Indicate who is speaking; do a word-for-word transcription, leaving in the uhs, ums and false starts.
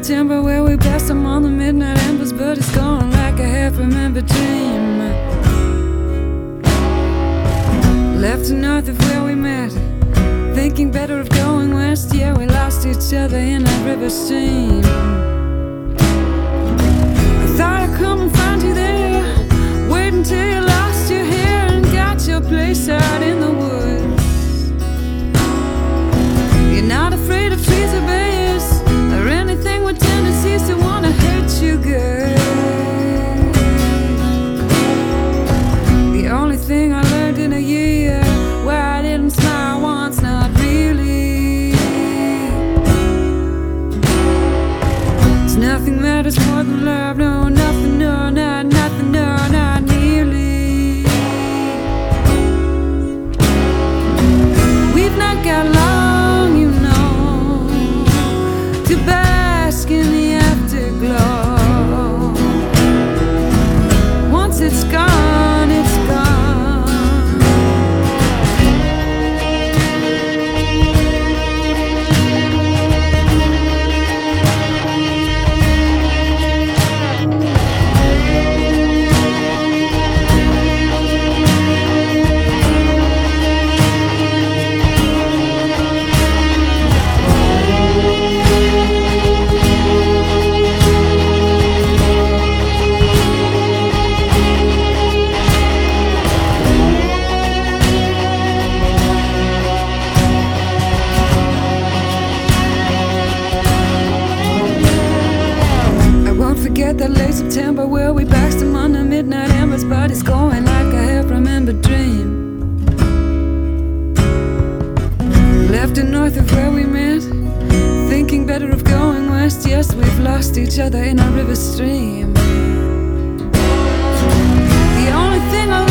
Speaker 1: September where we passed them on the midnight embers, but it's gone like a half-remembered dream. Left to north of where we met, thinking better of going west. Yeah, we lost each other in a river stream. I thought I'd come and find you there, wait until you lost your hair and got your place out in the woods. You're not afraid of trees or bears or anything with tendencies to want to hurt you, girl. The only thing I learned in a year where I didn't smile once, not really. It's nothing matters more than love, no, nothing, no, not nothing, no, not nearly. We've not got long, you know, to bask in the afterglow. Once it's gone, it's gone. Forget that late September where we passed them on the midnight embers, but it's going like a half-remembered dream. Left to north of where we met, thinking better of going west. Yes, we've lost each other in a river stream. The only thing I